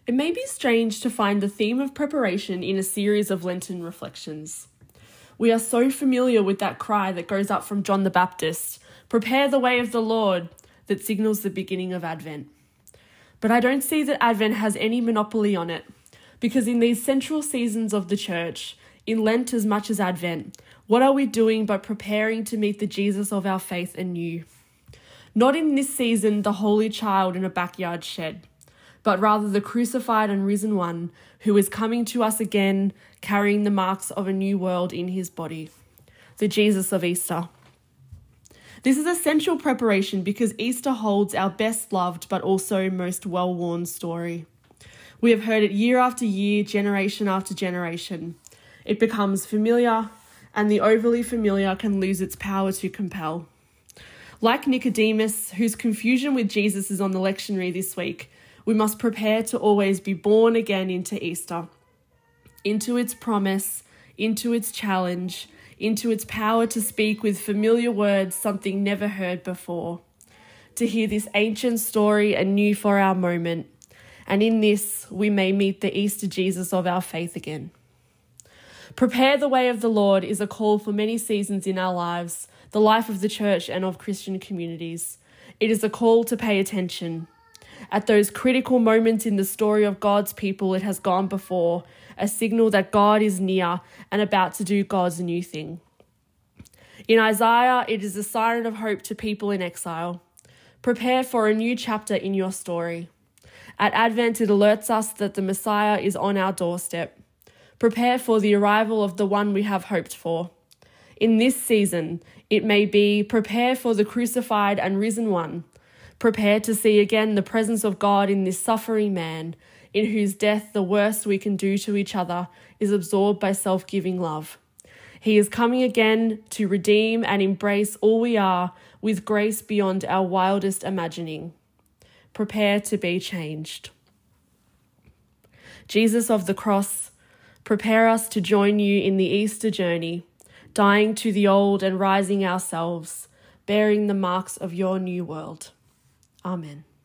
It may be strange to find the theme of preparation in a series of Lenten reflections. We are so familiar with that cry that goes up from John the Baptist, "Prepare the way of the Lord," that signals the beginning of Advent. But I don't see that Advent has any monopoly on it, because in these central seasons of the church, in Lent as much as Advent, what are we doing but preparing to meet the Jesus of our faith anew? Not in this season the holy child in a backyard shed, but rather the crucified and risen one who is coming to us again, carrying the marks of a new world in his body, the Jesus of Easter. This is essential preparation because Easter holds our best loved but also most well-worn story. We have heard it year after year, generation after generation. It becomes familiar, and the overly familiar can lose its power to compel. Like Nicodemus, whose confusion with Jesus is on the lectionary this week, we must prepare to always be born again into Easter, into its promise, into its challenge, into its power to speak with familiar words something never heard before, to hear this ancient story anew for our moment, and in this we may meet the Easter Jesus of our faith again. Prepare the way of the Lord is a call for many seasons in our lives, the life of the church and of Christian communities. It is a call to pay attention. At those critical moments in the story of God's people, it has gone before, a signal that God is near and about to do God's new thing. In Isaiah, it is a siren of hope to people in exile. Prepare for a new chapter in your story. At Advent, it alerts us that the Messiah is on our doorstep. Prepare for the arrival of the one we have hoped for. In this season, it may be prepare for the crucified and risen one. Prepare to see again the presence of God in this suffering man, in whose death the worst we can do to each other is absorbed by self-giving love. He is coming again to redeem and embrace all we are with grace beyond our wildest imagining. Prepare to be changed. Jesus of the cross, prepare us to join you in the Easter journey, dying to the old and rising ourselves, bearing the marks of your new world. Amen.